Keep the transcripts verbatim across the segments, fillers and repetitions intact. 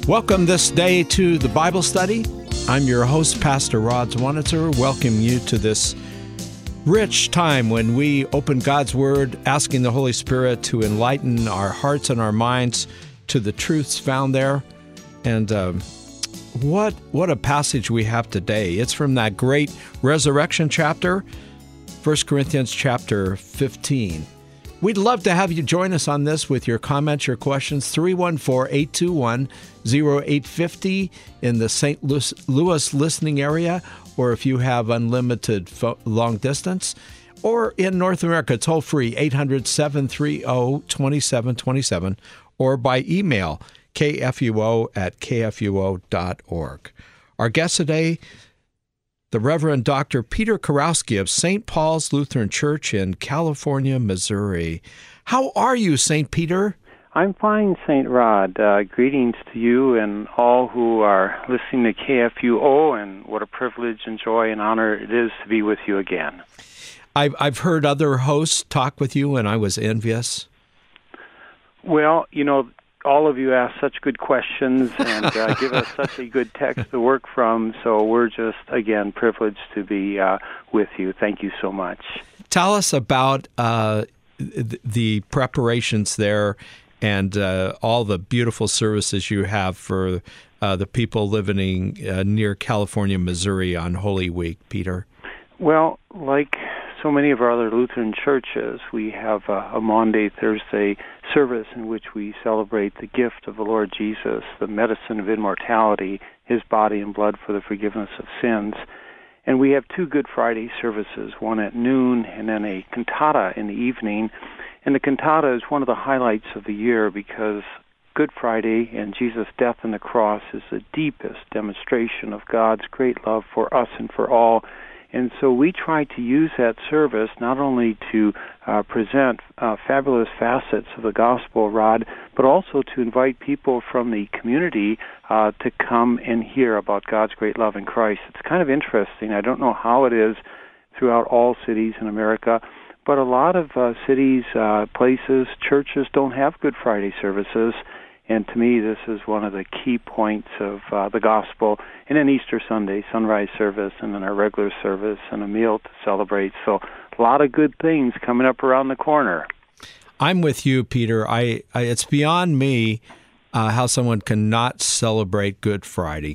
Welcome this day to the Bible study. I'm your host, Pastor Rod Zwanitzer. Welcome you to this rich time when we open God's Word, asking the Holy Spirit to enlighten our hearts and our minds to the truths found there. And uh, what what a passage we have today. It's from that great resurrection chapter, First Corinthians chapter fifteen. We'd love to have you join us on this with your comments, your questions, three one four, eight two one, zero eight five zero in the Saint Louis listening area, or if you have unlimited fo- long distance, or in North America, toll free, eight hundred, seven three zero, two seven two seven, or by email, k f u o at k f u o dot org. Our guest today, the Reverend Doctor Peter Kurowski of Saint Paul's Lutheran Church in California, Missouri. How are you, Saint Peter? I'm fine, Saint Rod. Uh, greetings to you and all who are listening to K F U O, and what a privilege and joy and honor it is to be with you again. I've, I've heard other hosts talk with you, and I was envious. Well, you know, all of you ask such good questions and uh, give us such a good text to work from, so we're just, again, privileged to be uh, with you. Thank you so much. Tell us about uh, the preparations there and uh, all the beautiful services you have for uh, the people living uh, near California, Missouri on Holy Week, Peter. Well, like so many of our other Lutheran churches, we have a, a Maundy, Thursday service in which we celebrate the gift of the Lord Jesus, the medicine of immortality, His body and blood for the forgiveness of sins. And we have two Good Friday services, one at noon and then a cantata in the evening. And the cantata is one of the highlights of the year because Good Friday and Jesus' death on the cross is the deepest demonstration of God's great love for us and for all. And so we try to use that service not only to uh, present uh, fabulous facets of the gospel, Rod, but also to invite people from the community uh, to come and hear about God's great love in Christ. It's kind of interesting. I don't know how it is throughout all cities in America, but a lot of uh, cities, uh, places, churches don't have Good Friday services. And to me, this is one of the key points of uh, the gospel. And then Easter Sunday, sunrise service, and then our regular service, and a meal to celebrate. So a lot of good things coming up around the corner. I'm with you, Peter. I, I it's beyond me uh, how someone cannot celebrate Good Friday.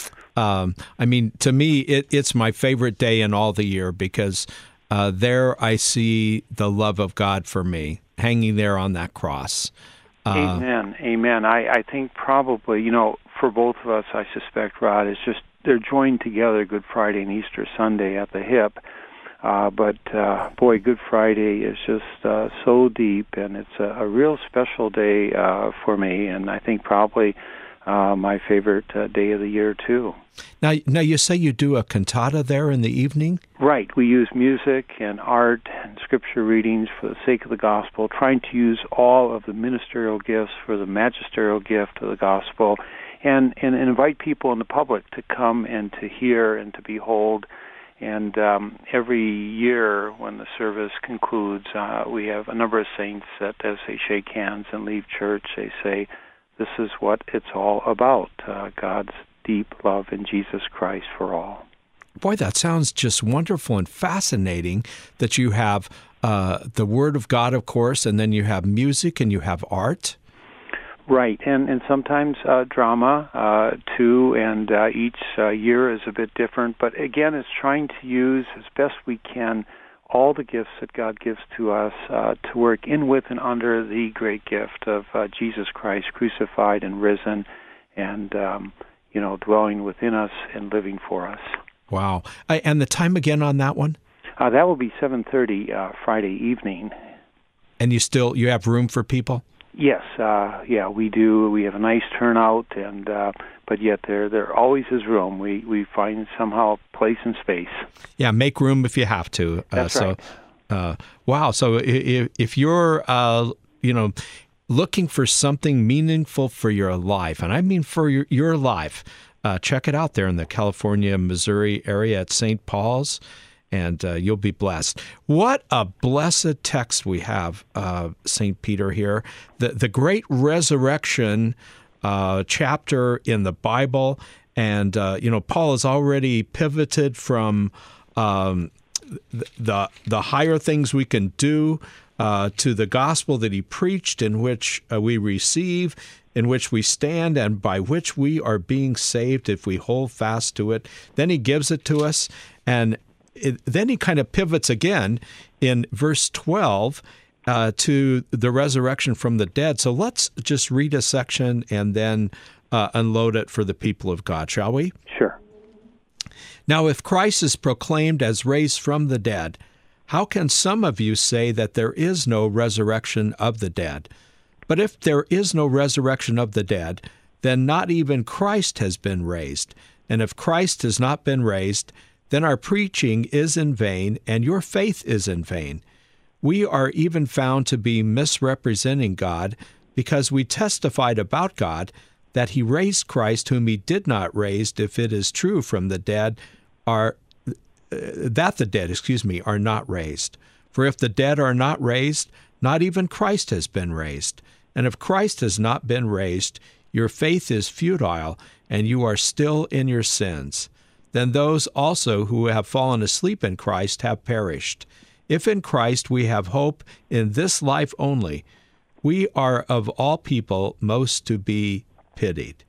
Um, I mean, to me, it, it's my favorite day in all the year because uh, there I see the love of God for me hanging there on that cross. Uh, Amen. Amen. I, I think probably, you know, for both of us, I suspect, Rod, it's just they're joined together, Good Friday and Easter Sunday at the hip. Uh, but, uh, boy, Good Friday is just uh, so deep, and it's a, a real special day uh, for me, and I think probably uh, my favorite uh, day of the year, too. Now, now, you say you do a cantata there in the evening? Right. We use music and art and scripture readings for the sake of the gospel, trying to use all of the ministerial gifts for the magisterial gift of the gospel, and, and invite people in the public to come and to hear and to behold. And um, every year when the service concludes, uh, we have a number of saints that as they shake hands and leave church, they say, this is what it's all about, uh, God's deep love in Jesus Christ for all. Boy, that sounds just wonderful and fascinating that you have uh, the Word of God, of course, and then you have music and you have art. Right, and, and sometimes uh, drama, uh, too, and uh, each uh, year is a bit different. But again, it's trying to use as best we can all the gifts that God gives to us uh, to work in, with, and under the great gift of uh, Jesus Christ, crucified and risen, and um, you know, dwelling within us and living for us. Wow. Uh, and the time again on that one? Uh, that will be seven thirty uh, Friday evening. And you still, you have room for people? Yes, uh, yeah, we do. We have a nice turnout, and uh, but yet there there always is room. We we find somehow place and space. Yeah, make room if you have to. Uh, That's so, right. Uh, wow. So if, if you're, uh, you know, looking for something meaningful for your life, and I mean for your, your life, uh, check it out there in the California, Missouri area at Saint Paul's. And uh, you'll be blessed. What a blessed text we have, uh, Saint Peter here. The the great resurrection uh, chapter in the Bible. And, uh, you know, Paul has already pivoted from um, the, the higher things we can do uh, to the gospel that he preached, in which uh, we receive, in which we stand, and by which we are being saved if we hold fast to it. Then he gives it to us, and it, then he kind of pivots again in verse twelve uh, to the resurrection from the dead. So let's just read a section and then uh, unload it for the people of God, shall we? Sure. Now, if Christ is proclaimed as raised from the dead, how can some of you say that there is no resurrection of the dead? But if there is no resurrection of the dead, then not even Christ has been raised. And if Christ has not been raised, then our preaching is in vain, and your faith is in vain. We are even found to be misrepresenting God, because we testified about God that he raised Christ, whom he did not raise, if it is true from the dead, are uh, that the dead, excuse me, are not raised. For if the dead are not raised, not even Christ has been raised. And if Christ has not been raised, your faith is futile, and you are still in your sins. Then those also who have fallen asleep in Christ have perished. If in Christ we have hope in this life only, we are of all people most to be pitied.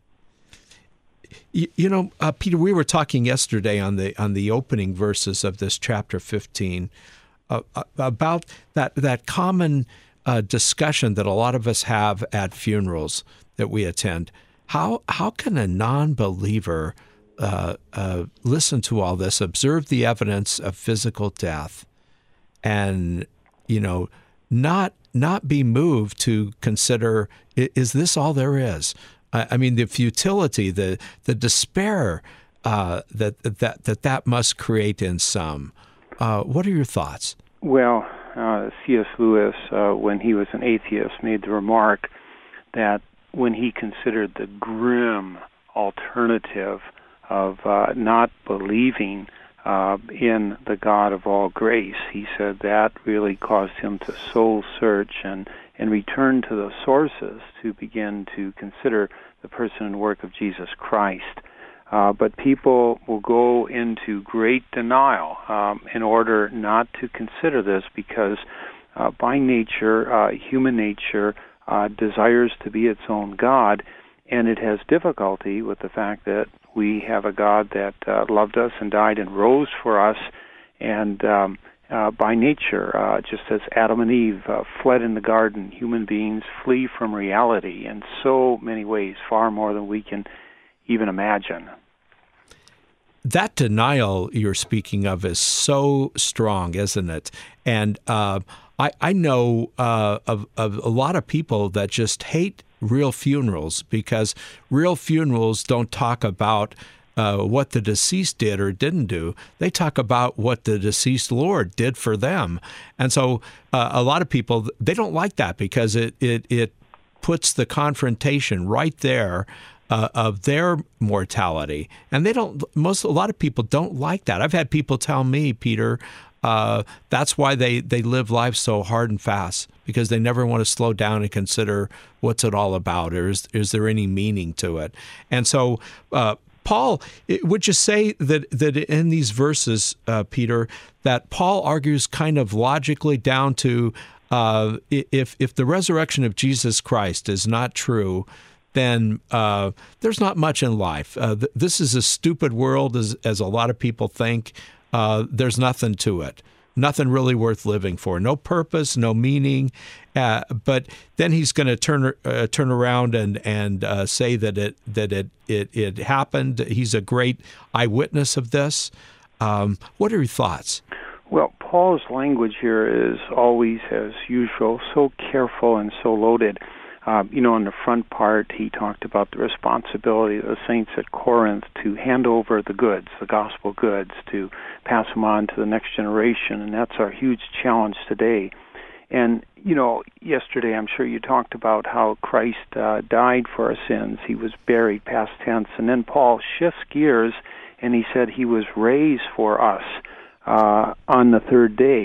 You, you know, uh, Peter, we were talking yesterday on the on the opening verses of this chapter fifteen uh, about that that common uh, discussion that a lot of us have at funerals that we attend. How how can a non-believer uh, uh, listen to all this, observe the evidence of physical death, and you know not not be moved to consider, is this all there is? I mean, the futility, the the despair uh, that that that that must create in some. Uh, what are your thoughts? Well, uh, C S Lewis, uh, when he was an atheist, made the remark that when he considered the grim alternative of uh, not believing uh, in the God of all grace, he said that really caused him to soul search and, and return to the sources to begin to consider the person and work of Jesus Christ. Uh, but people will go into great denial um, in order not to consider this, because uh, by nature, uh, human nature uh, desires to be its own God, and it has difficulty with the fact that we have a God that uh, loved us and died and rose for us, and um, uh, by nature, uh, just as Adam and Eve uh, fled in the garden, human beings flee from reality in so many ways, far more than we can even imagine. That denial you're speaking of is so strong, isn't it? And uh, I, I know uh, of, of a lot of people that just hate real funerals, because real funerals don't talk about uh, what the deceased did or didn't do. They talk about what the deceased Lord did for them. And so uh, a lot of people, they don't like that, because it it, it puts the confrontation right there Uh, of their mortality, and they don't. Most a lot of people don't like that. I've had people tell me, Peter, uh, that's why they they live life so hard and fast, because they never want to slow down and consider what's it all about, or is is there any meaning to it? And so, uh, Paul, would you say that that in these verses, uh, Peter, that Paul argues kind of logically down to uh, if if the resurrection of Jesus Christ is not true, then uh, there's not much in life. Uh, th- this is a stupid world, as, as a lot of people think. Uh, there's nothing to it, nothing really worth living for, no purpose, no meaning. Uh, but then he's going to turn uh, turn around and and uh, say that it that it, it it happened. He's a great eyewitness of this. Um, what are your thoughts? Well, Paul's language here is always, as usual, so careful and so loaded. Uh, you know, in the front part, he talked about the responsibility of the saints at Corinth to hand over the goods, the gospel goods, to pass them on to the next generation, and that's our huge challenge today. And, you know, yesterday I'm sure you talked about how Christ uh, died for our sins. He was buried, past tense, and then Paul shifts gears, and he said he was raised for us uh, on the third day.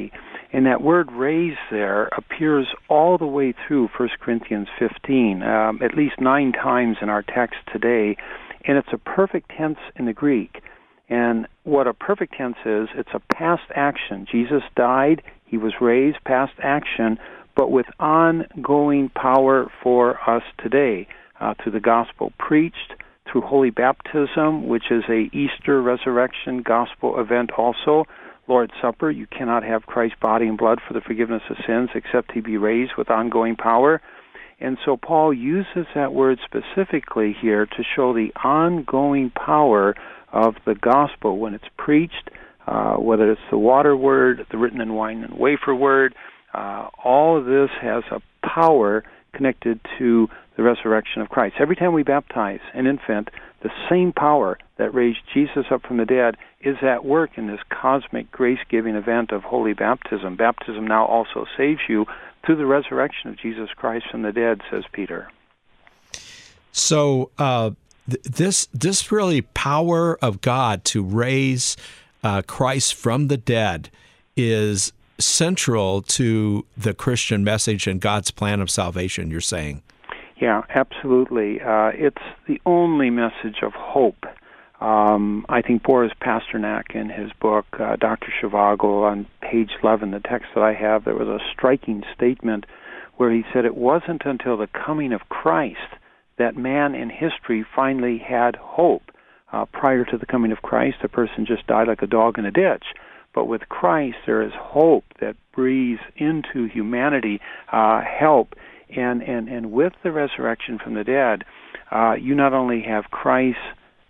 And that word raised there appears all the way through First Corinthians fifteen, um, at least nine times in our text today, and it's a perfect tense in the Greek. And what a perfect tense is, it's a past action. Jesus died, he was raised, past action, but with ongoing power for us today uh, through the gospel preached, through holy baptism, which is a Easter resurrection gospel event also. Lord's Supper, you cannot have Christ's body and blood for the forgiveness of sins except he be raised with ongoing power. And so Paul uses that word specifically here to show the ongoing power of the gospel when it's preached, uh, whether it's the water word, the written in wine and wafer word. Uh, all of this has a power connected to the resurrection of Christ. Every time we baptize an infant, the same power that raised Jesus up from the dead is at work in this cosmic grace-giving event of holy baptism. Baptism now also saves you through the resurrection of Jesus Christ from the dead, says Peter. So uh, th- this this really power of God to raise uh, Christ from the dead is central to the Christian message and God's plan of salvation, you're saying? Yeah, absolutely. Uh, it's the only message of hope. Um, I think Boris Pasternak in his book, uh, Doctor Zhivago, on page eleven, the text that I have, there was a striking statement where he said it wasn't until the coming of Christ that man in history finally had hope. Uh, prior to the coming of Christ, a person just died like a dog in a ditch. But with Christ, there is hope that breathes into humanity, uh, help. And, and, and with the resurrection from the dead, uh, you not only have Christ's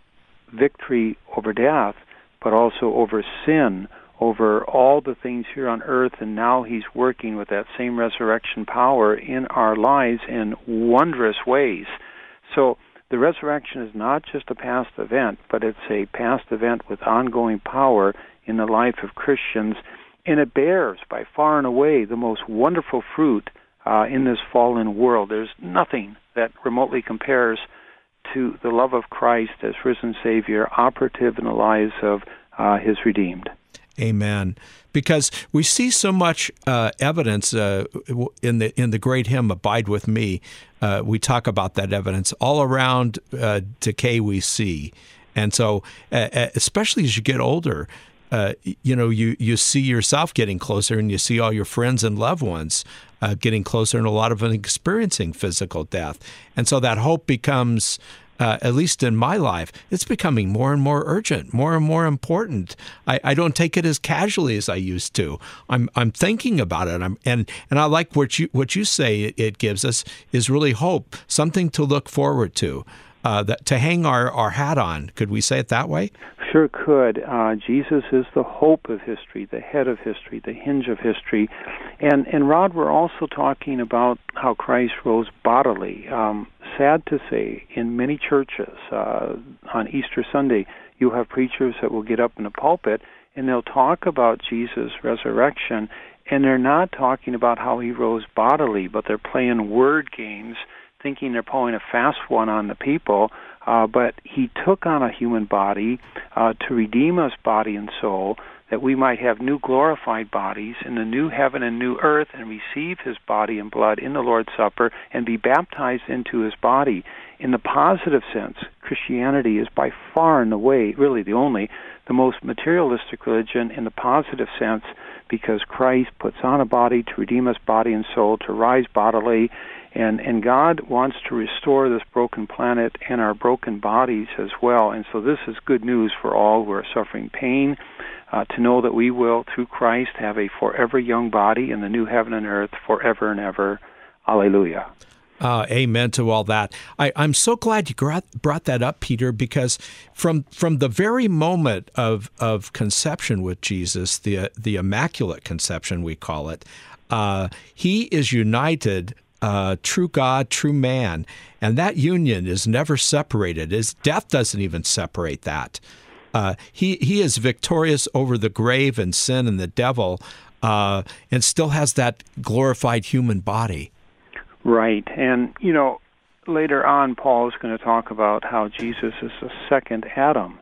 victory over death, but also over sin, over all the things here on earth, and now he's working with that same resurrection power in our lives in wondrous ways. So the resurrection is not just a past event, but it's a past event with ongoing power in the life of Christians, and it bears by far and away the most wonderful fruit uh, in this fallen world. There's nothing that remotely compares to the love of Christ as risen Savior, operative in the lives of uh, his redeemed. Amen. Because we see so much uh, evidence uh, in the in the great hymn "Abide with Me." Uh, we talk about that evidence all around uh, decay we see, and so uh, especially as you get older, uh, you know you you see yourself getting closer, and you see all your friends and loved ones uh, getting closer, and a lot of them experiencing physical death, and so that hope becomes. Uh, at least in my life, it's becoming more and more urgent, more and more important. I, I don't take it as casually as I used to. I'm I'm thinking about it. I'm, and and I like what you what you say it, it gives us is really hope, something to look forward to, uh, that to hang our, our hat on. Could we say it that way? Sure could. Uh, Jesus is the hope of history, the head of history, the hinge of history. And, and Rod, we're also talking about how Christ rose bodily. Um, sad to say, in many churches, uh, on Easter Sunday, you have preachers that will get up in the pulpit and they'll talk about Jesus' resurrection, and they're not talking about how he rose bodily, but they're playing word games, thinking they're pulling a fast one on the people. Uh, but he took on a human body uh, to redeem us body and soul, that we might have new glorified bodies in the new heaven and new earth, and receive his body and blood in the Lord's Supper and be baptized into his body. In the positive sense, Christianity is by far and away, really the only, the most materialistic religion in the positive sense, because Christ puts on a body to redeem us body and soul, to rise bodily, and, and God wants to restore this broken planet and our broken bodies as well. And so this is good news for all who are suffering pain, uh, to know that we will, through Christ, have a forever young body in the new heaven and earth forever and ever. Alleluia. Uh, amen to all that. I, I'm so glad you brought that up, Peter, because from from the very moment of of conception with Jesus, the the Immaculate Conception we call it, uh, he is united, uh, true God, true man, and that union is never separated. His death doesn't even separate that. Uh, he he is victorious over the grave and sin and the devil, uh, and still has that glorified human body. Right. And, you know, later on, Paul is going to talk about how Jesus is the second Adam.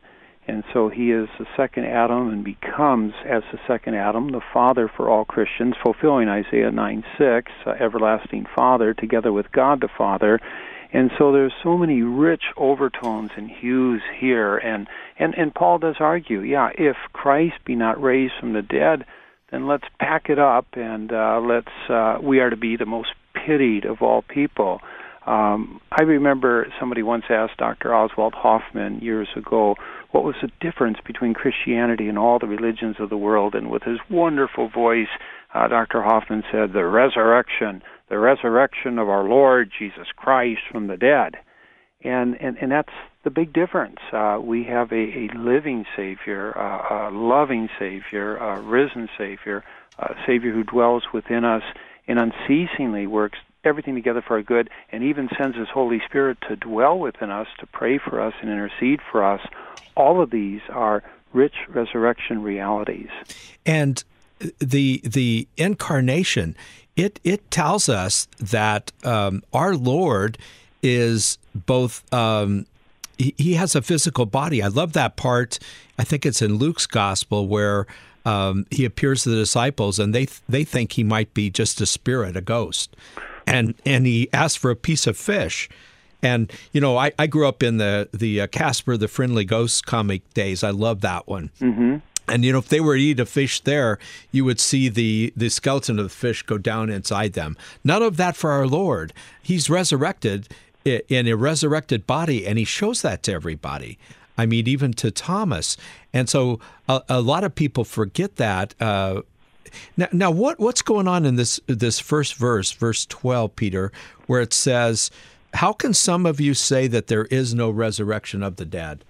And so he is the second Adam and becomes, as the second Adam, the Father for all Christians, fulfilling Isaiah nine six, uh, everlasting Father, together with God the Father. And so there's so many rich overtones and hues here. And, and, and Paul does argue, yeah, if Christ be not raised from the dead, then let's pack it up and uh, let's uh, we are to be the most pitied of all people. Um, I remember somebody once asked Doctor Oswald Hoffman years ago what was the difference between Christianity and all the religions of the world, and with his wonderful voice, uh, Doctor Hoffman said, the resurrection, the resurrection of our Lord Jesus Christ from the dead. And and, and that's the big difference. Uh, we have a, a living Savior, uh, a loving Savior, a risen Savior, a Savior who dwells within us and unceasingly works everything together for our good, and even sends His Holy Spirit to dwell within us, to pray for us and intercede for us. All of these are rich resurrection realities. And the the incarnation, it it tells us that um, our Lord is both, um, he, he has a physical body. I love that part. I think it's in Luke's gospel where um, he appears to the disciples and they they think he might be just a spirit, a ghost. And and he asks for a piece of fish. And, you know, I, I grew up in the, the uh, Casper the Friendly Ghost comic days. I love that one. Mm-hmm. And, you know, if they were to eat a fish there, you would see the, the skeleton of the fish go down inside them. None of that for our Lord. He's resurrected in a resurrected body, and he shows that to everybody. I mean, even to Thomas. And so a, a lot of people forget that. Uh, now, now what, what's going on in this this first verse, verse twelve, Peter, where it says, how can some of you say that there is no resurrection of the dead?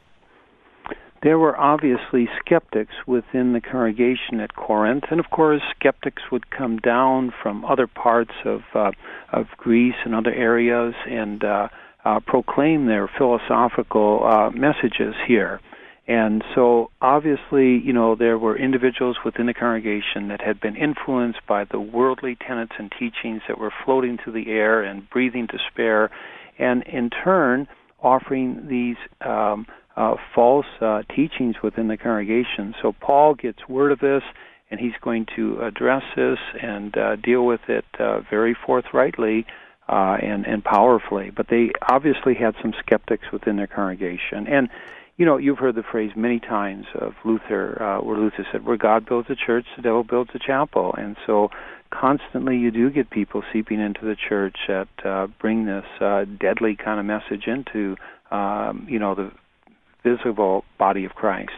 There were obviously skeptics within the congregation at Corinth, and of course skeptics would come down from other parts of uh, of Greece and other areas and uh, uh, proclaim their philosophical uh, messages here. And so obviously, you know, there were individuals within the congregation that had been influenced by the worldly tenets and teachings that were floating through the air and breathing despair, and in turn offering these um, uh, false uh, teachings within the congregation. So Paul gets word of this, and he's going to address this and uh, deal with it uh, very forthrightly uh, and, and powerfully. But they obviously had some skeptics within their congregation. And you know, you've heard the phrase many times of Luther, uh, where Luther said, where God builds a church, the devil builds a chapel. And so constantly you do get people seeping into the church that uh, bring this uh, deadly kind of message into, um, you know, the visible body of Christ.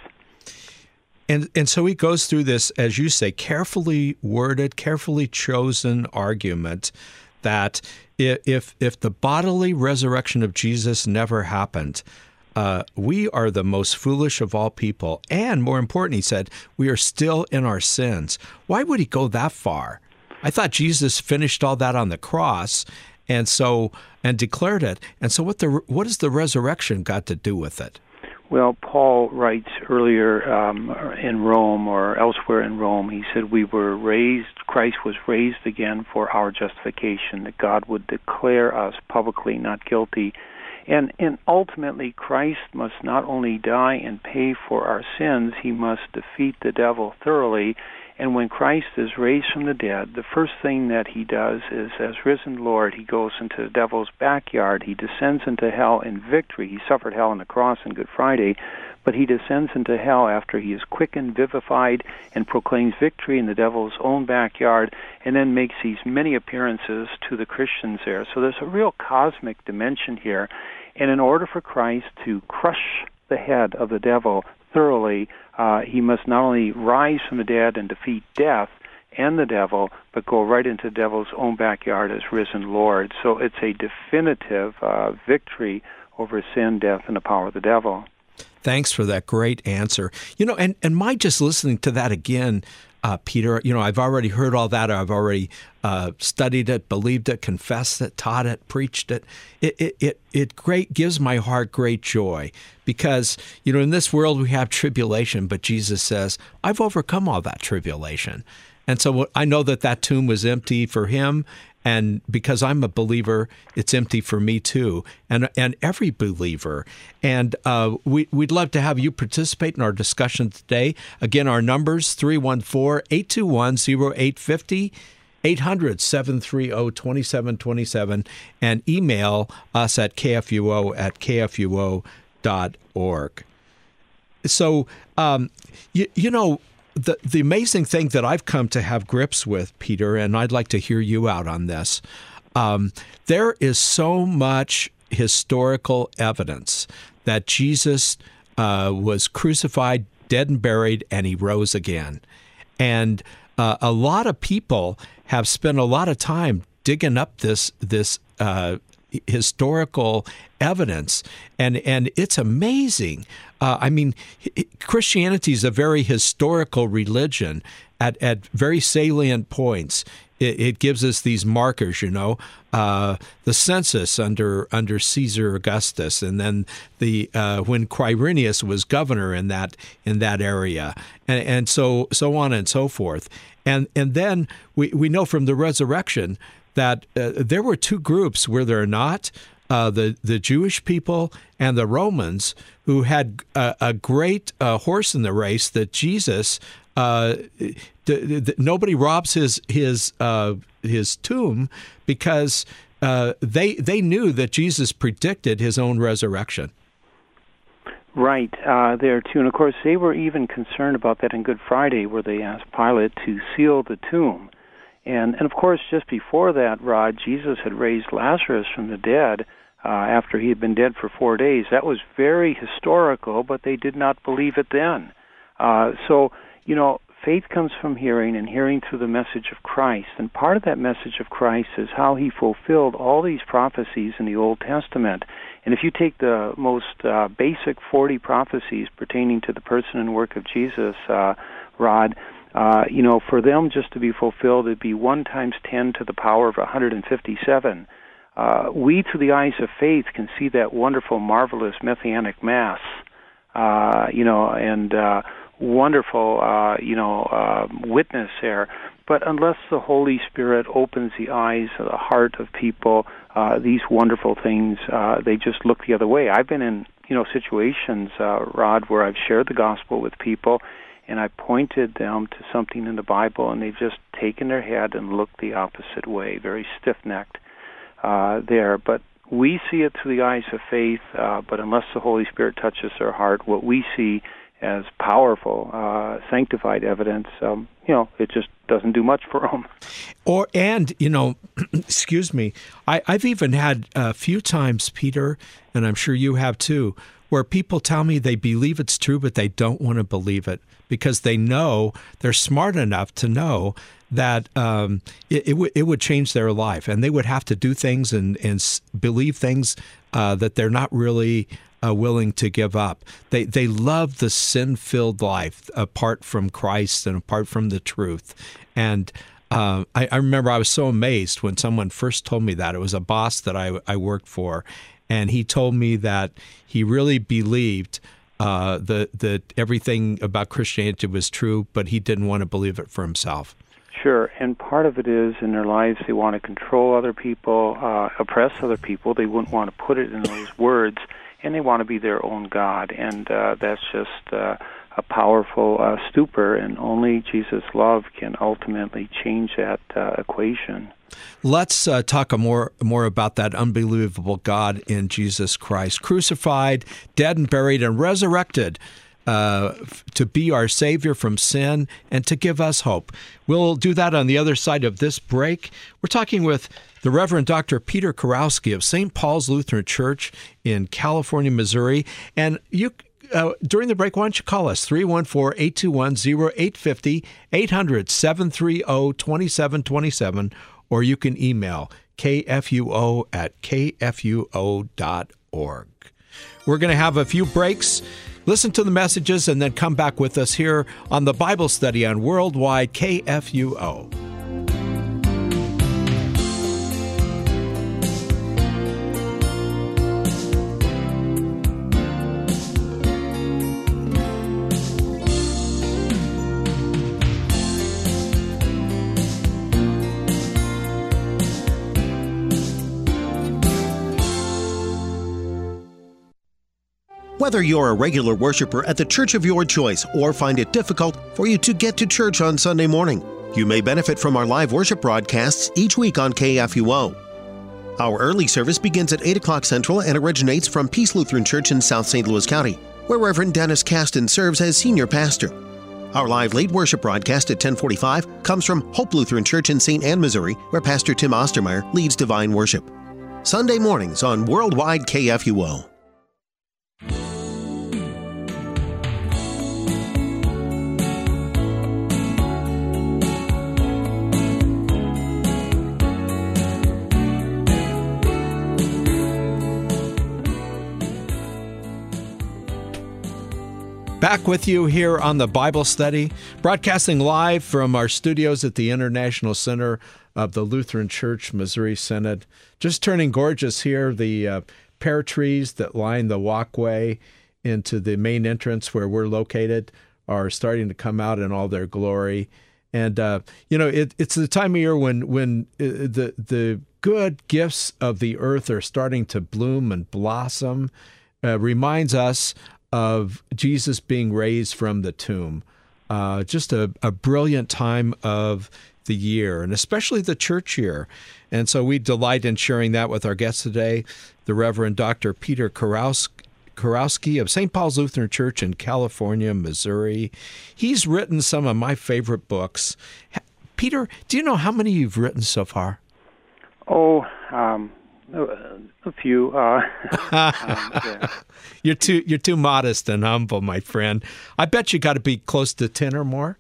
And and so he goes through this, as you say, carefully worded, carefully chosen argument that if if the bodily resurrection of Jesus never happened, Uh, we are the most foolish of all people. And more important, he said, we are still in our sins. Why would he go that far? I thought Jesus finished all that on the cross and so and declared it. And so what the what has the resurrection got to do with it? Well, Paul writes earlier um, in Rome or elsewhere in Rome, he said we were raised, Christ was raised again for our justification, that God would declare us publicly not guilty. And, and ultimately, Christ must not only die and pay for our sins, he must defeat the devil thoroughly. And when Christ is raised from the dead, the first thing that he does is, as risen Lord, he goes into the devil's backyard. He descends into hell in victory. He suffered hell on the cross on Good Friday, but he descends into hell after he is quickened, vivified, and proclaims victory in the devil's own backyard, and then makes these many appearances to the Christians there. So there's a real cosmic dimension here. And in order for Christ to crush the head of the devil thoroughly, uh, he must not only rise from the dead and defeat death and the devil, but go right into the devil's own backyard as risen Lord. So it's a definitive uh, victory over sin, death, and the power of the devil. Thanks for that great answer. You know, and, and my just listening to that again, uh, Peter, you know, I've already heard all that. I've already uh, studied it, believed it, confessed it, taught it, preached it. It, it, it, it great gives my heart great joy because, you know, in this world we have tribulation, but Jesus says, I've overcome all that tribulation. And so I know that that tomb was empty for him, And because I'm a believer, it's empty for me too, and and every believer. And uh, we, we'd love to have you participate in our discussion today. Again, our numbers, three one four, eight two one, zero eight five zero, eight hundred, seven three zero, two seven two seven, and email us at kfuo at kfuo dot org. So, um, you, you know, The the amazing thing that I've come to have grips with, Peter, and I'd like to hear you out on this, um, there is so much historical evidence that Jesus uh, was crucified, dead and buried, and he rose again. And uh, a lot of people have spent a lot of time digging up this this uh, historical evidence, and and it's amazing. Uh, I mean, Christianity is a very historical religion at, at very salient points. It, it gives us these markers, you know, uh, the census under under Caesar Augustus, and then the uh, when Quirinius was governor in that in that area, and, and so so on and so forth. And and then we, we know from the resurrection that uh, there were two groups, were there not? Uh, the, the Jewish people and the Romans, who had a, a great uh, horse in the race that Jesus, uh, d- d- nobody robs his his uh, his tomb, because uh, they they knew that Jesus predicted his own resurrection. Right, uh, there too. And of course, they were even concerned about that in Good Friday, where they asked Pilate to seal the tomb. And, and of course, just before that, Rod, Jesus had raised Lazarus from the dead uh, after he had been dead for four days. That was very historical, but they did not believe it then. Uh, so, you know, faith comes from hearing, and hearing through the message of Christ. And part of that message of Christ is how he fulfilled all these prophecies in the Old Testament. And if you take the most uh, basic forty prophecies pertaining to the person and work of Jesus, uh, Rod, Uh, you know, for them just to be fulfilled, it'd be one times ten to the power of one hundred fifty-seven. Uh, we, through the eyes of faith, can see that wonderful, marvelous Messianic Mass, uh, you know, and uh, wonderful, uh, you know, uh, witness there. But unless the Holy Spirit opens the eyes of the heart of people, uh, these wonderful things, uh, they just look the other way. I've been in, you know, situations, uh, Rod, where I've shared the gospel with people, and I pointed them to something in the Bible, and they've just taken their head and looked the opposite way, very stiff-necked uh, there. But we see it through the eyes of faith, uh, but unless the Holy Spirit touches their heart, what we see as powerful, uh, sanctified evidence, um, you know, it just doesn't do much for them. Or, and, you know, excuse me, I, I've even had a few times, Peter, and I'm sure you have too, where people tell me they believe it's true, but they don't want to believe it because they know, they're smart enough to know that um, it, it, w- it would change their life, and they would have to do things and, and s- believe things uh, that they're not really uh, willing to give up. They they love the sin-filled life apart from Christ and apart from the truth. And uh, I, I remember I was so amazed when someone first told me that. It was a boss that I, I worked for, and he told me that he really believed uh, that that everything about Christianity was true, but he didn't want to believe it for himself. Sure, and part of it is in their lives they want to control other people, uh, oppress other people. They wouldn't want to put it in those words, and they want to be their own God, and uh, that's just uh, a powerful uh, stupor, and only Jesus' love can ultimately change that uh, equation. Let's uh, talk more more about that unbelievable God in Jesus Christ, crucified, dead and buried, and resurrected uh, to be our Savior from sin and to give us hope. We'll do that on the other side of this break. We're talking with the Reverend Doctor Peter Kurowski of Saint Paul's Lutheran Church in California, Missouri. And you, uh, during the break, why don't you call us, three one four, eight two one, zero eight five zero, eight hundred, seven three zero, two seven two seven, or you can email kfuo at kfuo dot org. We're going to have a few breaks, listen to the messages, and then come back with us here on the Bible Study on Worldwide K F U O. Whether you're a regular worshiper at the church of your choice or find it difficult for you to get to church on Sunday morning, you may benefit from our live worship broadcasts each week on K F U O. Our early service begins at eight o'clock Central and originates from Peace Lutheran Church in South Saint Louis County, where Reverend Dennis Caston serves as senior pastor. Our live late worship broadcast at ten forty-five comes from Hope Lutheran Church in Saint Anne, Missouri, where Pastor Tim Ostermeyer leads divine worship. Sunday mornings on Worldwide K F U O. Back with you here on the Bible Study, broadcasting live from our studios at the International Center of the Lutheran Church Missouri Synod. Just turning gorgeous here, the uh, pear trees that line the walkway into the main entrance where we're located are starting to come out in all their glory. And, uh, you know, it, it's the time of year when, when the, the good gifts of the earth are starting to bloom and blossom. Uh, reminds us of Jesus being raised from the tomb. Uh, just a, a brilliant time of the year, and especially the church year. And so we delight in sharing that with our guest today, the Reverend Doctor Peter Kurowski of Saint Paul's Lutheran Church in California, Missouri. He's written some of my favorite books. Peter, do you know how many you've written so far? Oh, um, a few. Uh, um, yeah. You're too you're too modest and humble, my friend. I bet you got to be close to ten or more.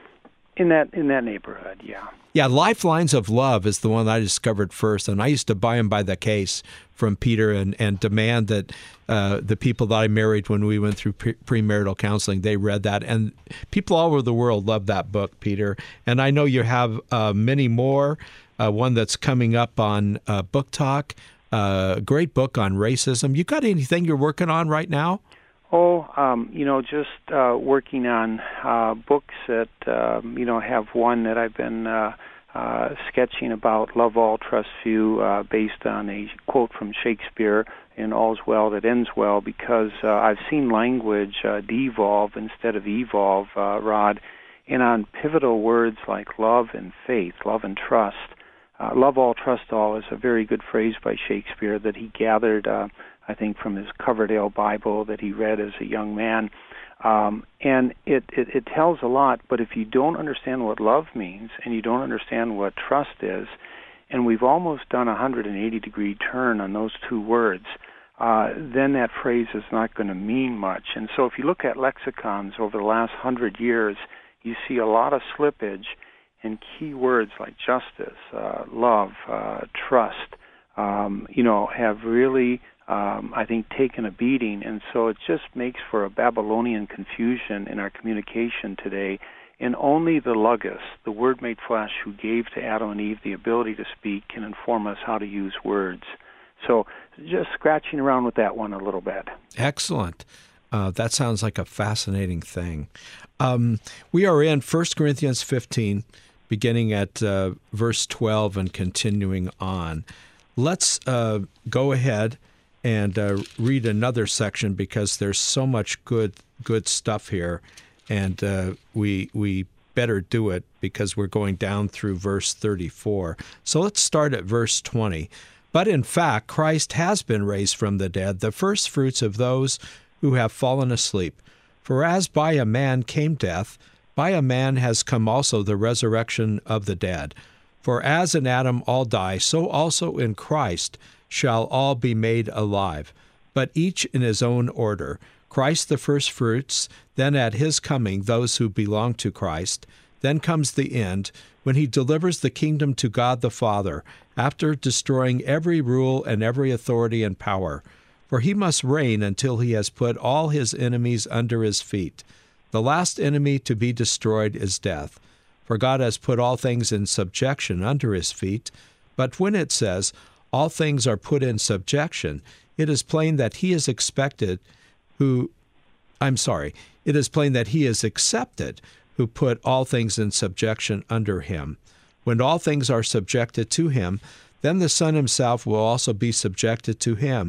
In that in that neighborhood, yeah. Yeah, Lifelines of Love is the one I discovered first, and I used to buy them by the case from Peter and, and demand that uh, the people that I married when we went through pre- premarital counseling, they read that. And people all over the world love that book, Peter. And I know you have uh, many more, uh, one that's coming up on uh, Book Talk, a uh, great book on racism. You got anything you're working on right now? Oh, um, you know, just uh, working on uh, books that, um, you know, have one that I've been uh, uh, sketching about, Love All, Trust Few, uh, based on a quote from Shakespeare in All's Well That Ends Well, because uh, I've seen language uh, devolve instead of evolve, uh, Rod, and on pivotal words like love and faith, love and trust. Uh, love all, trust all is a very good phrase by Shakespeare that he gathered, uh, I think, from his Coverdale Bible that he read as a young man. Um, and it, it, it tells a lot, but if you don't understand what love means and you don't understand what trust is, and we've almost done a one hundred eighty degree turn on those two words, uh, then that phrase is not going to mean much. And so if you look at lexicons over the last hundred years, you see a lot of slippage in key words like justice, uh, love, uh, trust, um, you know, have really, um, I think, taken a beating. And so it just makes for a Babylonian confusion in our communication today. And only the Logos, the Word made flesh, who gave to Adam and Eve the ability to speak, can inform us how to use words. So just scratching around with that one a little bit. Excellent. Uh, that sounds like a fascinating thing. Um, we are in First Corinthians fifteen, beginning at uh, verse twelve and continuing on. Let's uh, go ahead and uh, read another section because there's so much good good stuff here, and uh, we we better do it because we're going down through verse thirty-four. So let's start at verse twenty. But in fact, Christ has been raised from the dead, the first fruits of those who have fallen asleep. For as by a man came death, by a man has come also the resurrection of the dead. For as in Adam all die, so also in Christ shall all be made alive, but each in his own order. Christ the firstfruits, then at his coming those who belong to Christ. Then comes the end, when he delivers the kingdom to God the Father, after destroying every rule and every authority and power. For he must reign until he has put all his enemies under his feet. The last enemy to be destroyed is death. For God has put all things in subjection under his feet. But when it says, all things are put in subjection, it is plain that he is expected who, I'm sorry, it is plain that he is accepted who put all things in subjection under him. When all things are subjected to him, then the Son himself will also be subjected to him,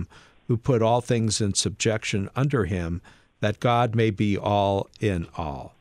who put all things in subjection under him, that God may be all in all.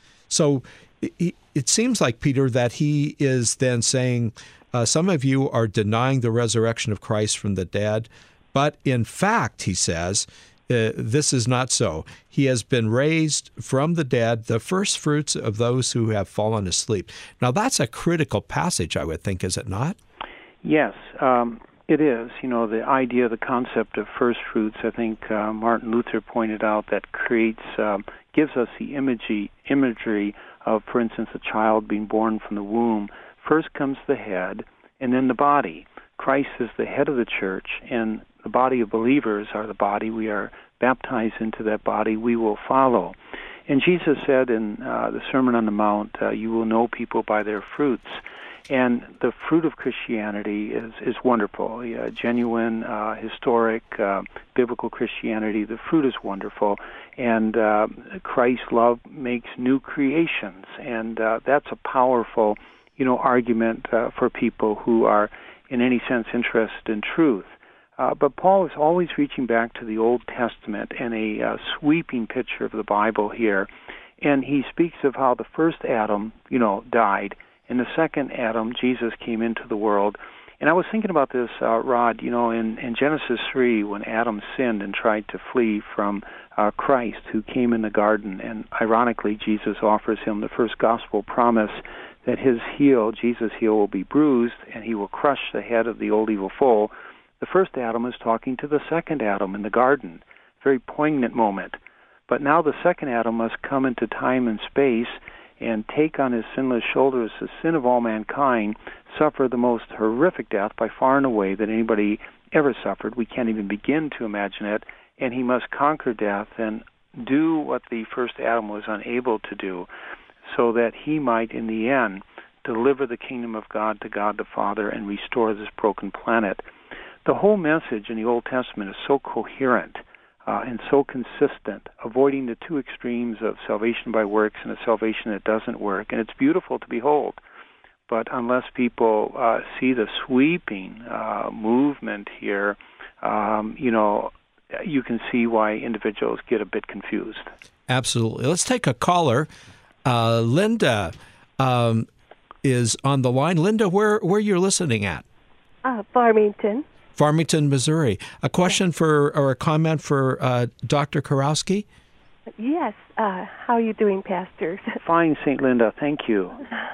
So it, it seems like, Peter, that he is then saying, uh, some of you are denying the resurrection of Christ from the dead, but in fact, he says, uh, this is not so. He has been raised from the dead, the first fruits of those who have fallen asleep. Now, that's a critical passage, I would think, is it not? Yes, um, it is. You know, the idea, the concept of first fruits, I think uh, Martin Luther pointed out, that creates, um, gives us the imagery, imagery of, for instance, a child being born from the womb. First comes the head, and then the body. Christ is the head of the church, and the body of believers are the body. We are baptized into that body. We will follow. And Jesus said in uh, the Sermon on the Mount, uh, you will know people by their fruits. And the fruit of Christianity is, is wonderful. Uh, genuine, uh, historic, uh, biblical Christianity, the fruit is wonderful. And uh, Christ's love makes new creations. And uh, that's a powerful, you know, argument uh, for people who are, in any sense, interested in truth. Uh, but Paul is always reaching back to the Old Testament and a uh, sweeping picture of the Bible here. And he speaks of how the first Adam, you know, died. In the second Adam, Jesus came into the world. And I was thinking about this, uh, Rod, you know, in, in Genesis three, when Adam sinned and tried to flee from uh, Christ, who came in the garden. And ironically, Jesus offers him the first gospel promise that his heel, Jesus' heel, will be bruised, and he will crush the head of the old evil foe. The first Adam is talking to the second Adam in the garden. Very poignant moment. But now the second Adam must come into time and space and take on his sinless shoulders the sin of all mankind, suffer the most horrific death by far and away that anybody ever suffered. We can't even begin to imagine it. And he must conquer death and do what the first Adam was unable to do, so that he might, in the end, deliver the kingdom of God to God the Father and restore this broken planet. The whole message in the Old Testament is so coherent Uh, and so consistent, avoiding the two extremes of salvation by works and a salvation that doesn't work. And it's beautiful to behold. But unless people uh, see the sweeping uh, movement here, um, you know, you can see why individuals get a bit confused. Absolutely. Let's take a caller. Uh, Linda um, is on the line. Linda, where, where you're listening at? Uh, Farmington. Farmington, Missouri. A question for, or a comment for uh, Doctor Kurowski? Yes. Uh, how are you doing, pastors? Fine, Saint Linda. Thank you.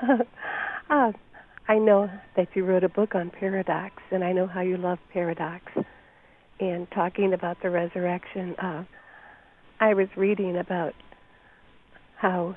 uh, I know that you wrote a book on paradox, and I know how you love paradox. And talking about the resurrection, uh, I was reading about how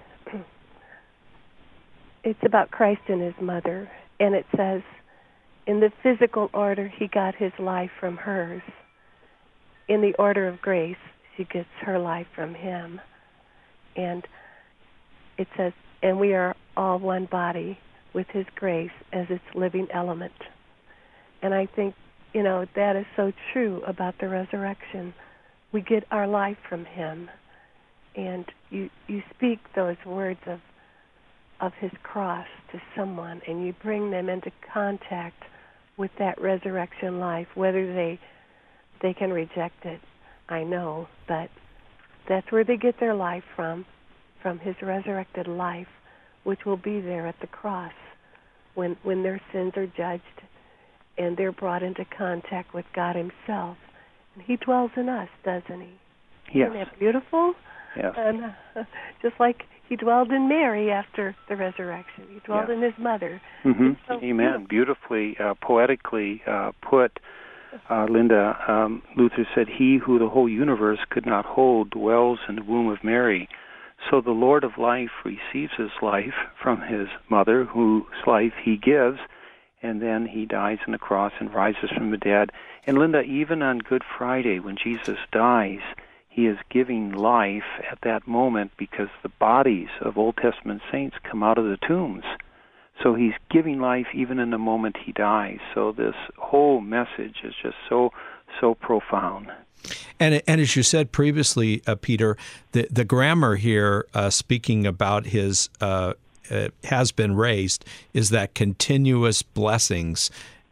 it's about Christ and his mother, and it says, in the physical order, he got his life from hers. In the order of grace, she gets her life from him. And it says, and we are all one body with his grace as its living element. And I think, you know, that is so true about the resurrection. We get our life from him. And you, you speak those words of, of his cross to someone, and you bring them into contact with that resurrection life, whether they they can reject it, I know, but that's where they get their life from, from his resurrected life, which will be there at the cross when when their sins are judged and they're brought into contact with God himself. And he dwells in us, doesn't he? Yes. Isn't that beautiful? Yes. And uh, just like he dwelled in Mary after the resurrection. He dwelled yes. in his mother. Mm-hmm. So Amen. Beautifully, uh, poetically uh, put, uh, Linda. Um, Luther said, he who the whole universe could not hold dwells in the womb of Mary. So the Lord of life receives his life from his mother, whose life he gives, and then he dies on the cross and rises from the dead. And Linda, even on Good Friday, when Jesus dies, he is giving life at that moment because the bodies of Old Testament saints come out of the tombs. So he's giving life even in the moment he dies. So this whole message is just so, so profound. And and as you said previously, uh, Peter, the, the grammar here, uh, speaking about his uh, uh, has been raised, is that continuous blessings.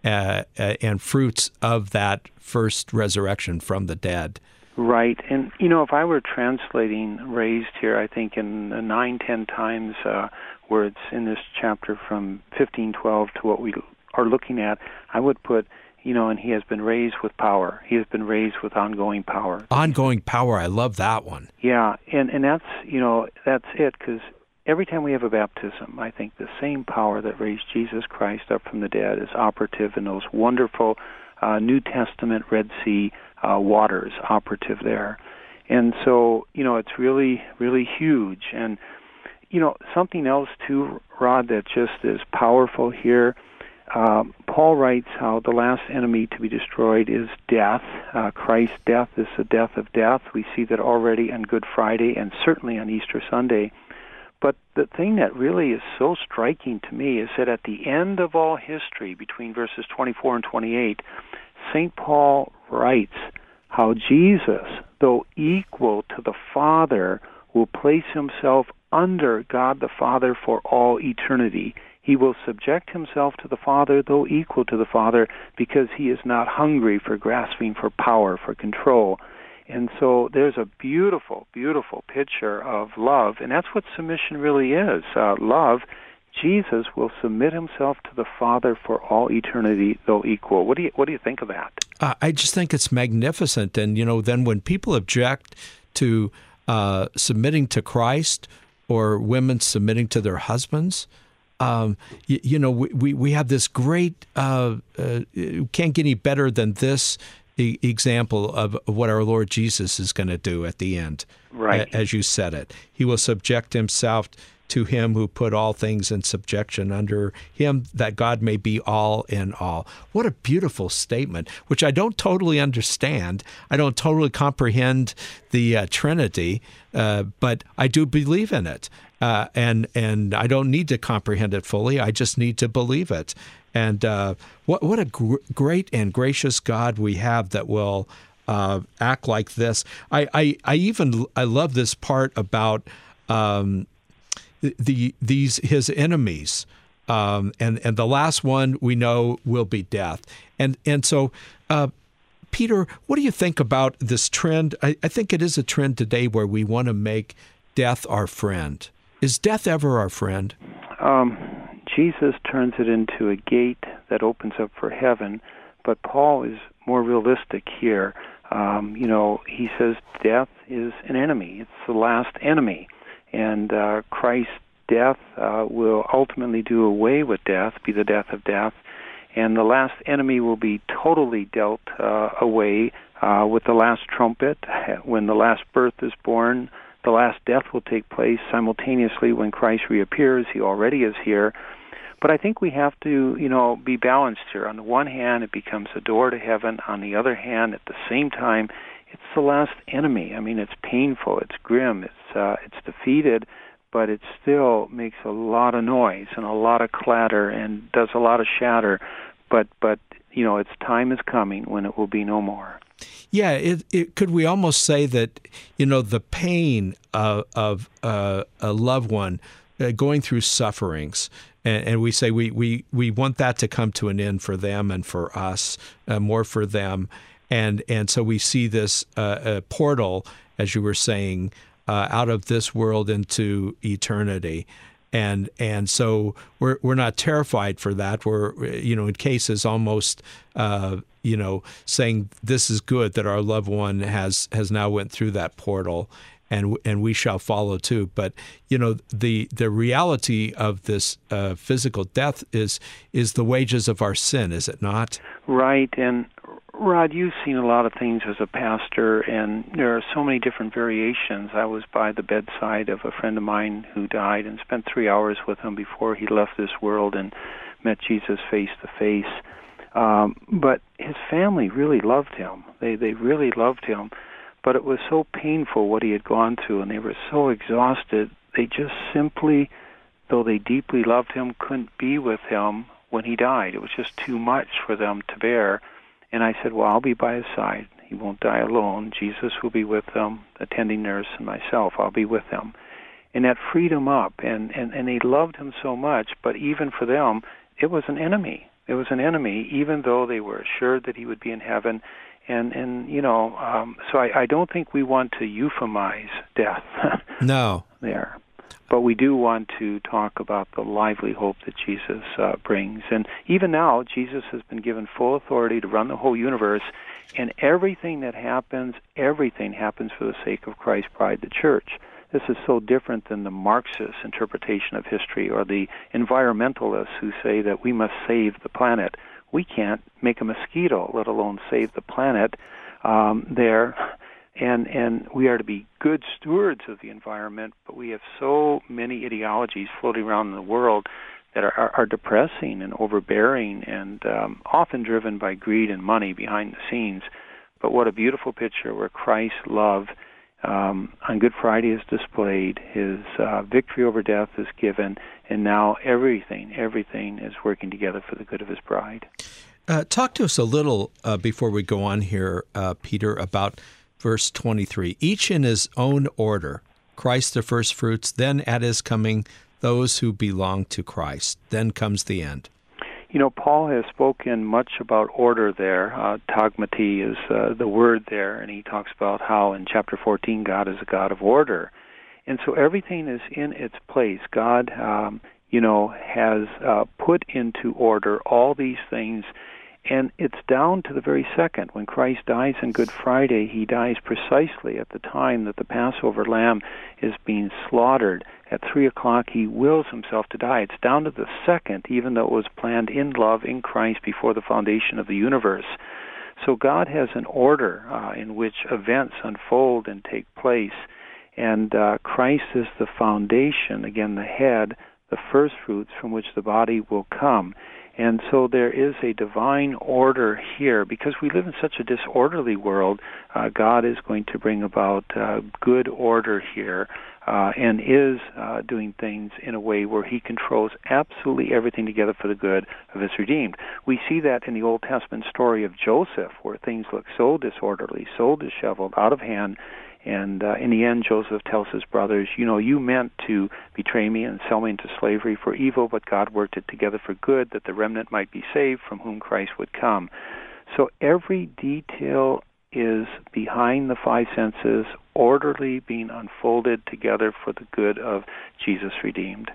uh, uh, and fruits of that first resurrection from the dead. Right. And, you know, if I were translating raised here, I think in the nine, ten times uh, words in this chapter from fifteen twelve to what we are looking at, I would put, you know, and he has been raised with power. He has been raised with ongoing power. Ongoing power. I love that one. Yeah. And, and that's, you know, that's it, because every time we have a baptism, I think the same power that raised Jesus Christ up from the dead is operative in those wonderful uh, New Testament Red Sea uh, waters, operative there. And so, you know, it's really, really huge. And, you know, something else too, Rod, that just is powerful here, uh, Paul writes how the last enemy to be destroyed is death. Uh, Christ's death is the death of death. We see that already on Good Friday and certainly on Easter Sunday. But the thing that really is so striking to me is that at the end of all history, between verses twenty-four and twenty-eight, Saint Paul writes how Jesus, though equal to the Father, will place himself under God the Father for all eternity. He will subject himself to the Father, though equal to the Father, because he is not hungry for grasping for power, for control. And so there's a beautiful, beautiful picture of love, and that's what submission really is. Uh, love, Jesus will submit himself to the Father for all eternity, though equal. What do you what do you think of that? Uh, I just think it's magnificent. And, you know, then when people object to uh, submitting to Christ or women submitting to their husbands, um, you, you know, we, we, we have this great, uh, uh, can't get any better than this e- example of what our Lord Jesus is going to do at the end. Right. As you said it. He will subject himself to him who put all things in subjection under him, that God may be all in all. What a beautiful statement, which I don't totally understand. I don't totally comprehend the uh, Trinity, uh, but I do believe in it. Uh, and and I don't need to comprehend it fully. I just need to believe it. And uh, what what a gr- great and gracious God we have that will uh, act like this. I, I, I even I love this part about um, The, these his enemies, um, and and the last one we know will be death, and and so, uh, Peter, what do you think about this trend? I, I think it is a trend today where we want to make death our friend. Is death ever our friend? Um, Jesus turns it into a gate that opens up for heaven, but Paul is more realistic here. Um, you know, he says death is an enemy; it's the last enemy. And uh, Christ's death uh, will ultimately do away with death, be the death of death, and the last enemy will be totally dealt uh, away uh, with the last trumpet. When the last birth is born, the last death will take place simultaneously when Christ reappears. He already is here. But I think we have to, you know, be balanced here. On the one hand, it becomes a door to heaven. On the other hand, at the same time, it's the last enemy. I mean, it's painful, it's grim, it's uh, it's defeated, but it still makes a lot of noise and a lot of clatter and does a lot of shatter. But but you know, its time is coming when it will be no more. Yeah, it, it could we almost say that, you know, the pain of, of uh, a loved one uh, going through sufferings. And, and we say we, we, we want that to come to an end for them and for us, uh, more for them. And and so we see this uh, uh, portal, as you were saying, uh, out of this world into eternity, and and so we're we're not terrified for that. We're, you know, in cases almost uh, you know, saying this is good that our loved one has has now went through that portal, and and we shall follow too. But you know, the the reality of this uh, physical death is is the wages of our sin, is it not? Right. And Rod, you've seen a lot of things as a pastor, and there are so many different variations. I was by the bedside of a friend of mine who died and spent three hours with him before he left this world and met Jesus face to face. Um, but his family really loved him. They they really loved him. But it was so painful what he had gone through, and they were so exhausted. They just simply, though they deeply loved him, couldn't be with him when he died. It was just too much for them to bear. And I said, well, I'll be by his side. He won't die alone. Jesus will be with them, attending nurse and myself. I'll be with them. And that freed him up. And, and, and they loved him so much, but even for them, it was an enemy. It was an enemy, even though they were assured that he would be in heaven. And, and you know, um, so I, I don't think we want to euphemize death. No. There. But we do want to talk about the lively hope that Jesus uh, brings. And even now, Jesus has been given full authority to run the whole universe, and everything that happens, everything happens for the sake of Christ's bride, the church. This is so different than the Marxist interpretation of history or the environmentalists who say that we must save the planet. We can't make a mosquito, let alone save the planet um, there. And and we are to be good stewards of the environment, but we have so many ideologies floating around in the world that are, are, are depressing and overbearing and um, often driven by greed and money behind the scenes. But what a beautiful picture where Christ's love um, on Good Friday is displayed, his uh, victory over death is given, and now everything, everything is working together for the good of his bride. Uh, talk to us a little uh, before we go on here, uh, Peter, about verse twenty-three, each in his own order, Christ the first fruits, then at his coming, those who belong to Christ. Then comes the end. You know, Paul has spoken much about order there. Uh, tagmati is uh, the word there, and he talks about how in chapter fourteen God is a God of order. And so everything is in its place. God, um, you know, has uh, put into order all these things. And it's down to the very second. When Christ dies on Good Friday, he dies precisely at the time that the Passover lamb is being slaughtered. At three o'clock, he wills himself to die. It's down to the second, even though it was planned in love in Christ before the foundation of the universe. So God has an order uh, in which events unfold and take place. And uh, Christ is the foundation, again, the head, the first fruits from which the body will come. And so there is a divine order here. Because we live in such a disorderly world, uh, God is going to bring about uh, good order here uh, and is uh, doing things in a way where he controls absolutely everything together for the good of his redeemed. We see that in the Old Testament story of Joseph, where things look so disorderly, so disheveled, out of hand. And uh, in the end, Joseph tells his brothers, you know, you meant to betray me and sell me into slavery for evil, but God worked it together for good, that the remnant might be saved from whom Christ would come. So every detail is behind the five senses, orderly being unfolded together for the good of Jesus redeemed.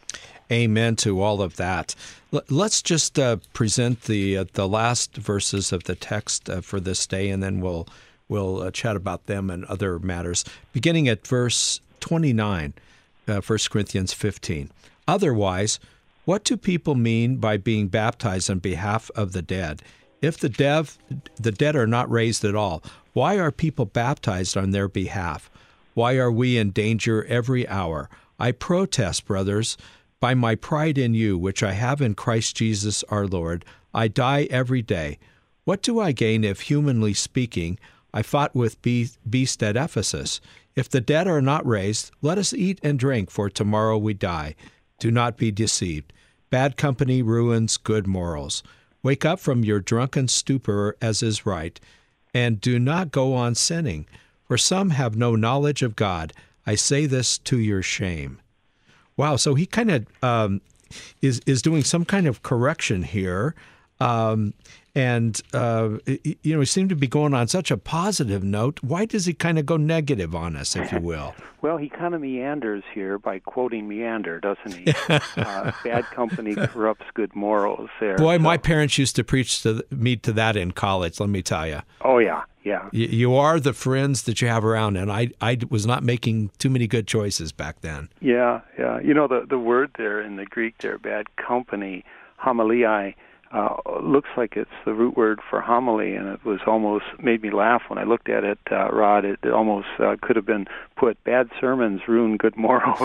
Amen to all of that. L- let's just uh, present the uh, the last verses of the text uh, for this day, and then we'll We'll uh, chat about them and other matters. Beginning at verse twenty-nine, uh, First Corinthians fifteen. Otherwise, what do people mean by being baptized on behalf of the dead? If the dev, the dead are not raised at all, why are people baptized on their behalf? Why are we in danger every hour? I protest, brothers, by my pride in you, which I have in Christ Jesus our Lord. I die every day. What do I gain if, humanly speaking, I fought with beast at Ephesus? If the dead are not raised, let us eat and drink, for tomorrow we die. Do not be deceived. Bad company ruins good morals. Wake up from your drunken stupor, as is right, and do not go on sinning, for some have no knowledge of God. I say this to your shame. Wow, so he kind of um, is, is doing some kind of correction here. Um, and, uh, you know, he seemed to be going on such a positive note. Why does he kind of go negative on us, if you will? Well, he kind of meanders here by quoting Meander, doesn't he? uh, bad company corrupts good morals there. Boy, so. My parents used to preach to me to that in college, let me tell you. Oh, yeah, yeah. You, you are the friends that you have around, and I, I was not making too many good choices back then. Yeah, yeah. You know, the, the word there in the Greek there, bad company, homiliai, Uh, looks like it's the root word for homily, and it was almost made me laugh when I looked at it, uh, Rod. It, it almost uh, could have been put, bad sermons ruin good morals.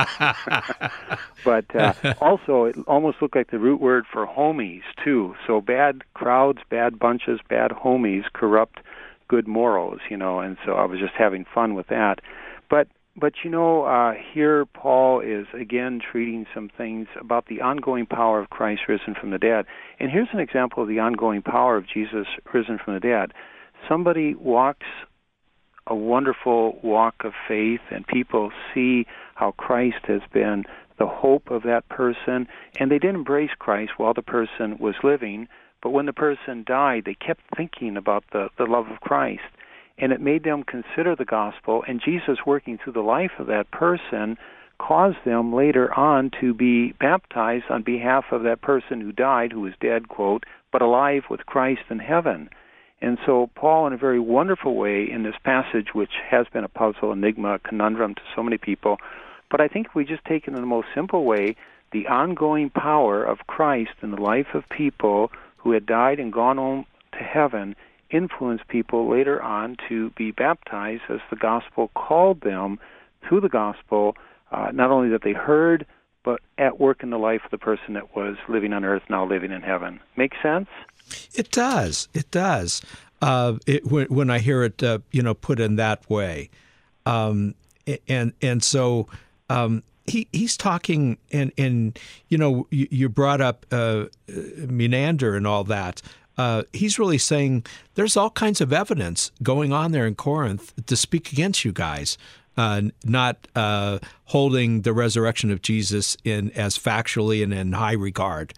But uh, also, it almost looked like the root word for homies, too. So bad crowds, bad bunches, bad homies corrupt good morals, you know, and so I was just having fun with that. But But, you know, uh, here Paul is, again, treating some things about the ongoing power of Christ risen from the dead. And here's an example of the ongoing power of Jesus risen from the dead. Somebody walks a wonderful walk of faith, and people see how Christ has been the hope of that person, and they did embrace Christ while the person was living, but when the person died, they kept thinking about the, the love of Christ, and it made them consider the gospel, and Jesus working through the life of that person caused them later on to be baptized on behalf of that person who died, who was dead, quote, but alive with Christ in heaven. And so Paul, in a very wonderful way, in this passage, which has been a puzzle, enigma, conundrum to so many people, but I think if we just take it in the most simple way, the ongoing power of Christ in the life of people who had died and gone home to heaven influenced people later on to be baptized as the gospel called them through the gospel, uh, not only that they heard, but at work in the life of the person that was living on earth, now living in heaven. Make sense? It does. It does. Uh, it, when, when I hear it, uh, you know, put in that way, um, and and so um, he he's talking, and and you know, you, you brought up uh, Menander and all that. Uh, he's really saying there's all kinds of evidence going on there in Corinth to speak against you guys. Uh, not uh, holding the resurrection of Jesus in as factually and in high regard.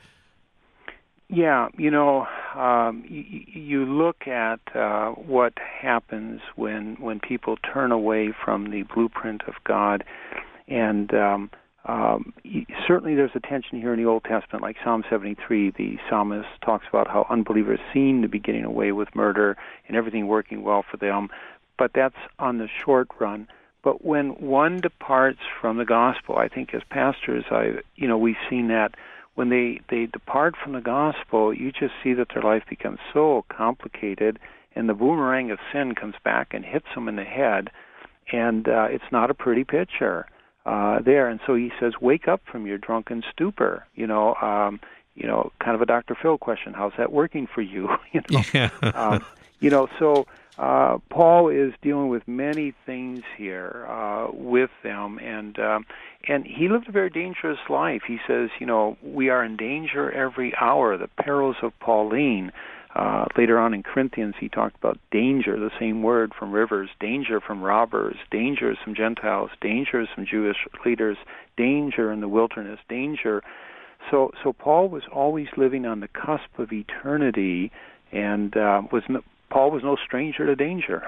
Yeah, you know, um, you, you look at uh, what happens when when people turn away from the blueprint of God, and um, um, certainly there's a tension here in the Old Testament, like Psalm seventy-three. The psalmist talks about how unbelievers seem to be getting away with murder and everything working well for them, but that's on the short run. But when one departs from the gospel, I think as pastors, I you know we've seen that when they, they depart from the gospel, you just see that their life becomes so complicated, and the boomerang of sin comes back and hits them in the head, and uh, it's not a pretty picture uh, there. And so he says, "Wake up from your drunken stupor." You know, um, you know, kind of a Doctor Phil question. How's that working for you? you know, yeah. um, you know, so. Uh, Paul is dealing with many things here uh, with them, and um, and he lived a very dangerous life. He says, you know, we are in danger every hour, the perils of Pauline. Uh, later on in Corinthians, he talked about danger, the same word, from rivers, danger from robbers, dangers from Gentiles, dangers from Jewish leaders, danger in the wilderness, danger. So, so Paul was always living on the cusp of eternity, and uh, was no, Paul was no stranger to danger.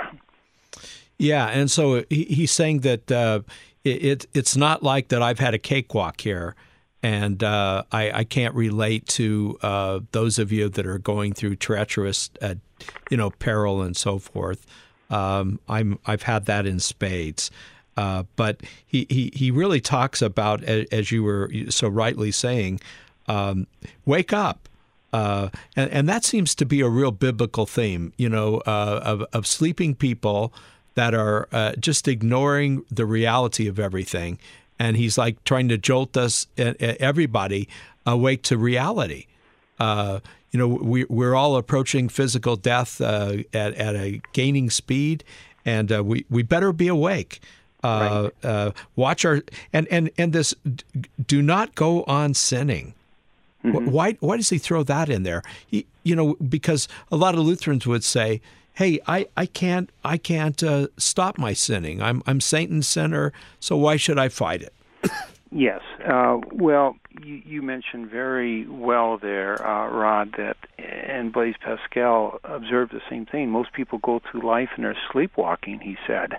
Yeah, and so he, he's saying that uh, it, it's not like that I've had a cakewalk here, and uh, I, I can't relate to uh, those of you that are going through treacherous, uh, you know, peril and so forth. Um, I'm I've had that in spades. Uh, but he, he, he really talks about, as you were so rightly saying, um, wake up. Uh, and, and that seems to be a real biblical theme, you know, uh, of, of sleeping people that are uh, just ignoring the reality of everything. And he's like trying to jolt us, everybody, awake to reality. Uh, you know, we, we're all approaching physical death uh, at, at a gaining speed, and uh, we, we better be awake. Uh, right. uh, watch our, and, and, and this, do not go on sinning. Mm-hmm. Why why does he throw that in there? He, you know, because a lot of Lutherans would say, "Hey, I, I can't I can't uh, stop my sinning. I'm I'm Satan's sinner, so why should I fight it?" Yes. Uh, well, you, you mentioned very well there, uh, Rod, that and Blaise Pascal observed the same thing. Most people go through life and they're sleepwalking, he said,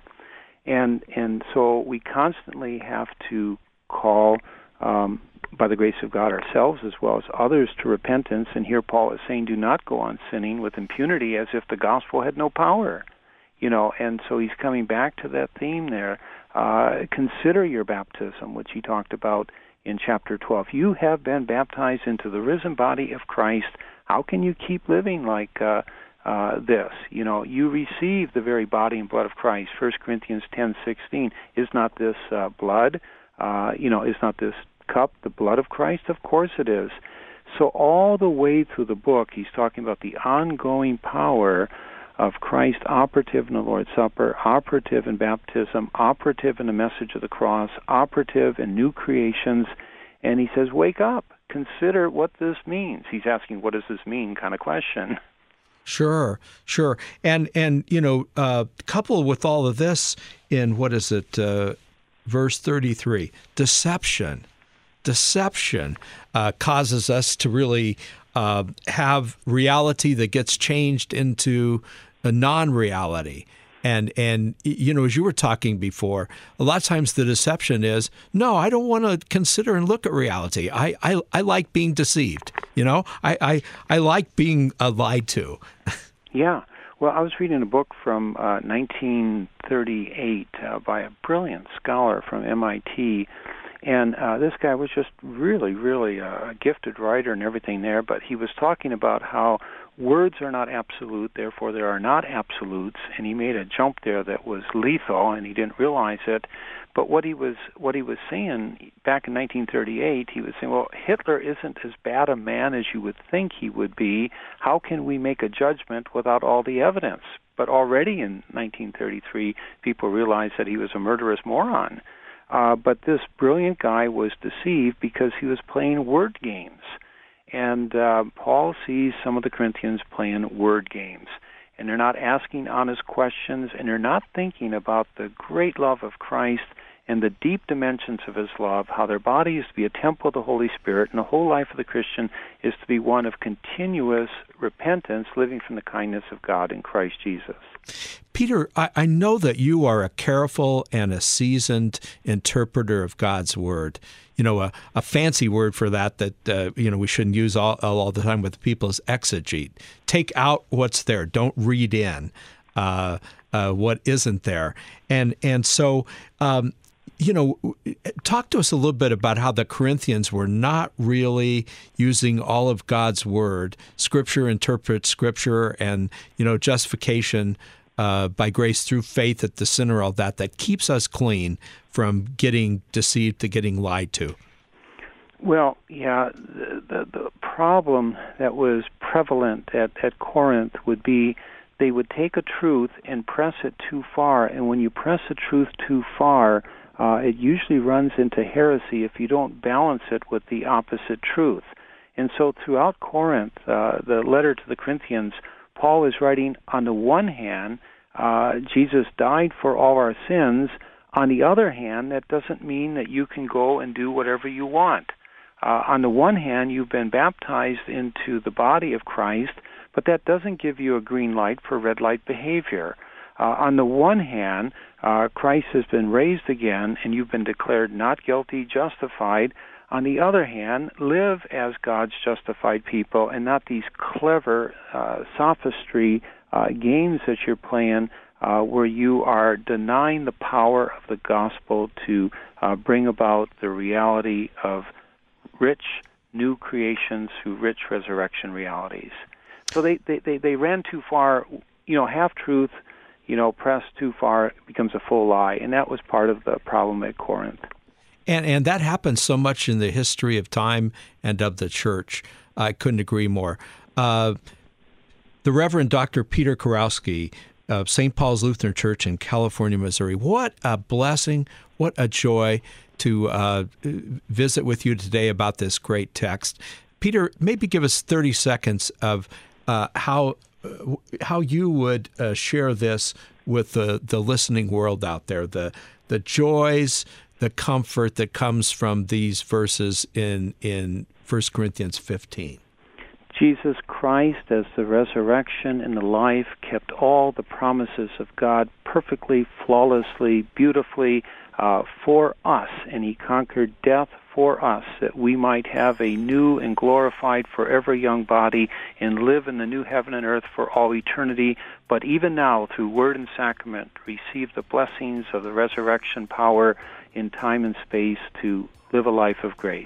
and and so we constantly have to call. Um, by the grace of God ourselves as well as others to repentance. And here Paul is saying, do not go on sinning with impunity as if the gospel had no power. You know, and so he's coming back to that theme there. Uh, consider your baptism, which he talked about in chapter twelve. You have been baptized into the risen body of Christ. How can you keep living like uh, uh, this? You know, you receive the very body and blood of Christ. First Corinthians ten sixteen. Is not this uh, blood? Uh, you know, is not this cup the blood of Christ? Of course it is. So all the way through the book, he's talking about the ongoing power of Christ operative in the Lord's Supper, operative in baptism, operative in the message of the cross, operative in new creations. And he says, wake up, consider what this means. He's asking, what does this mean kind of question. Sure, sure. And, and you know, uh, coupled with all of this in, what is it, uh, verse thirty-three, deception. Deception uh, causes us to really uh, have reality that gets changed into a non-reality. And, and you know, as you were talking before, a lot of times the deception is, no, I don't want to consider and look at reality. I, I, I like being deceived. You know, I, I, I like being uh, lied to. Yeah. Well, I was reading a book from uh, nineteen thirty-eight uh, by a brilliant scholar from M I T. And uh, this guy was just really, really a gifted writer and everything there, but he was talking about how words are not absolute, therefore there are not absolutes, and he made a jump there that was lethal, and he didn't realize it. But what he was what he was saying back in nineteen thirty-eight, he was saying, well, Hitler isn't as bad a man as you would think he would be. How can we make a judgment without all the evidence? But already in nineteen thirty-three, people realized that he was a murderous moron. Uh, but this brilliant guy was deceived because he was playing word games. And uh, Paul sees some of the Corinthians playing word games. And they're not asking honest questions, and they're not thinking about the great love of Christ and the deep dimensions of his love, how their body is to be a temple of the Holy Spirit, and the whole life of the Christian is to be one of continuous repentance, living from the kindness of God in Christ Jesus. Peter, I, I know that you are a careful and a seasoned interpreter of God's Word. You know, a, a fancy word for that that, uh, you know, we shouldn't use all, all the time with people is exegete. Take out what's there. Don't read in uh, uh, what isn't there. And, and so... Um, You know, talk to us a little bit about how the Corinthians were not really using all of God's Word. Scripture interprets Scripture, and, you know, justification uh, by grace through faith at the center of that, that keeps us clean from getting deceived to getting lied to. Well, yeah, the, the, the problem that was prevalent at, at Corinth would be they would take a truth and press it too far, and when you press a truth too far, Uh, it usually runs into heresy if you don't balance it with the opposite truth. And so throughout Corinth, uh, the letter to the Corinthians, Paul is writing, on the one hand, uh, Jesus died for all our sins. On the other hand, that doesn't mean that you can go and do whatever you want. Uh, on the one hand, you've been baptized into the body of Christ, but that doesn't give you a green light for red light behavior. Uh, on the one hand, uh, Christ has been raised again, and you've been declared not guilty, justified. On the other hand, live as God's justified people, and not these clever uh, sophistry uh, games that you're playing uh, where you are denying the power of the gospel to uh, bring about the reality of rich new creations through rich resurrection realities. So they, they, they, they ran too far, you know, half-truth, you know, pressed too far, it becomes a full lie, and that was part of the problem at Corinth. And and that happens so much in the history of time and of the church. I couldn't agree more. Uh, the Reverend Doctor Peter Kurowski of Saint Paul's Lutheran Church in California, Missouri. What a blessing, what a joy to uh, visit with you today about this great text. Peter, maybe give us thirty seconds of uh, how uh, how you would uh, share this with the, the listening world out there, the the joys, the comfort that comes from these verses in in First Corinthians fifteen. Jesus Christ, as the resurrection and the life, kept all the promises of God perfectly, flawlessly, beautifully uh, for us, and he conquered death for us, that we might have a new and glorified forever young body and live in the new heaven and earth for all eternity. But even now, through word and sacrament, receive the blessings of the resurrection power in time and space to live a life of grace.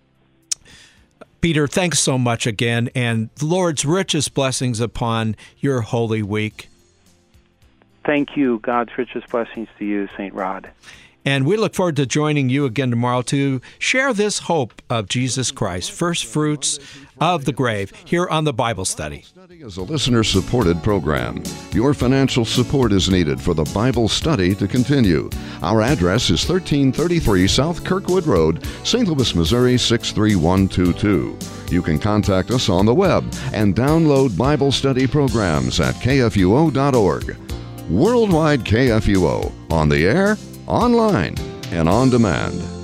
Peter, thanks so much again, and the Lord's richest blessings upon your Holy Week. Thank you. God's richest blessings to you, Saint Rod. And we look forward to joining you again tomorrow to share this hope of Jesus Christ, first fruits of the grave, here on the Bible Study. Study is a listener-supported program. Your financial support is needed for the Bible Study to continue. Our address is thirteen thirty-three South Kirkwood Road, Saint Louis, Missouri six three one two two. You can contact us on the web and download Bible study programs at K F U O dot org. Worldwide K F U O, on the air, online, and on demand.